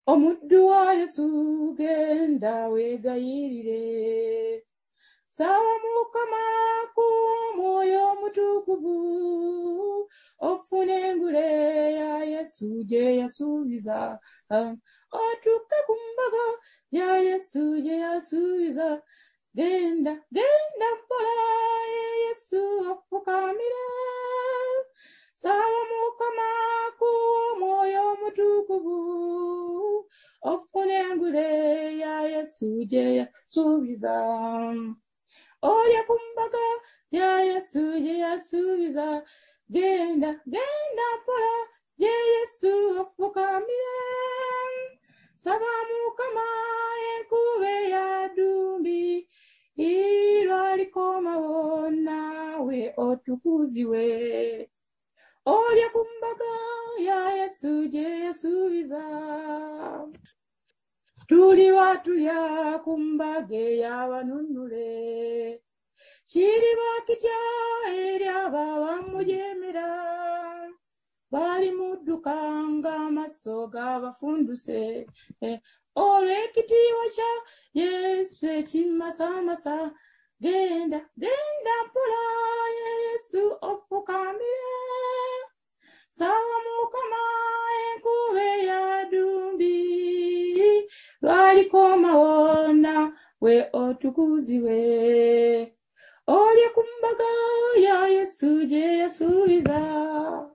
omuddu wa Yesu genda weegayirire. Saba Mukama ku Mwoyo Omutukuvu ofune engule ya Yesu gye yasuubiza. Otuuke ku mbaga ya Yesu gye yasuubiza. Genda mpola ye Yesu ofukamire. Saba Mukama ku Mwoyo Omutukuvu ofune engule ya Yesu gye yasuubiza. Olya ku mbaga ya Yesu gye yasuubiza. Genda mpola ye Yesu ofukamire. Saba Mukama enkube ya ddumbi lwalikomawo naawe otukuziwe. Olya ku mbaga ya Yesu gye yasuubiza. Tuliba tulya ku mbaga ey'abanunule. Kiriba kitya eri abo abamujeemera. Bali mudduka ng'amaaso g'abafunduse. Olw'ekitiibwa kya Yesu ekimasamasa. Genda mpola ye Yesu ofukamire. Saba Mukama enkube ya ddumbi lwalikomawo naawe otukuziwe. Olye ku mbaga ya Yesu gye yasuubiza.